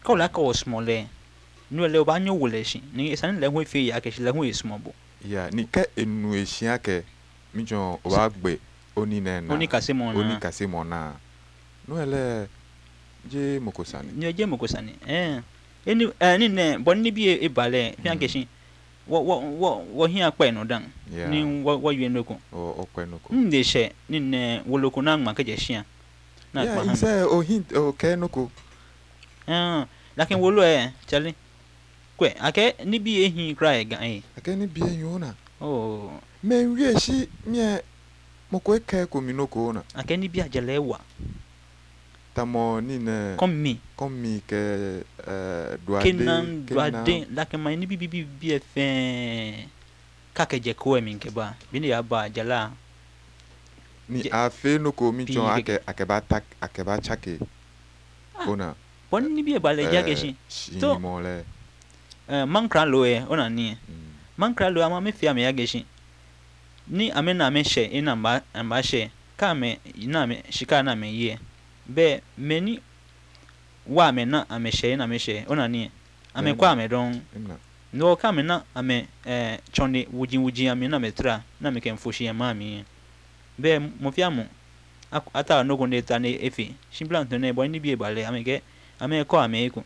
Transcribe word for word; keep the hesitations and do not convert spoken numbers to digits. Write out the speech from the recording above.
ka la ka osmole no le ba nyo wole shi ni san le ho fe ya ke shi le ho ismo bo ya ni ke enu ehia ke mi jon o ba gbe oni na na oni kase mo na oni kase mo na no ele je mokosani ni je mokosani eh eni ani ne bon ni bi e bale fi an ke shi wo wo wo wo hia pa no dan ni wo wo yue no ko o o pa no ko nde she ni ne wo lo ko na ma ke je shia na pa ha se o hint o ke no ko eh lakin wo lo e chali kwe ake ni bi e hin kra e gan e ake ni bi e yun na oh me wie shi mi moko e ke ko mi no ko na ake ni bi ajale wa tamo ni ne comme mi comme mi ke euh doade kenan doade lakin ma ni bi bi bi e fe ka ke je ko e min ke ba bi ni ya ba jala ni a fe no ko mi jon ake ake ba tak ake ba chake ona bon ni bi e ba le ja ke shi to mo le eh man kra lo e ona ni man kra lo ama me fi am ya ke shi ni ame na me she ina mba mba she ka me na me shika na me ye be meni wa me na ame she na me she ona ni ame kwa me don no ka me na ame eh chone wuji wuji ame na me tra na me ken fushi ya mami be mo fi amu ata no go ne ta ne efi shimbla to ne bo ni bi e bale ame ke ame ko ame ku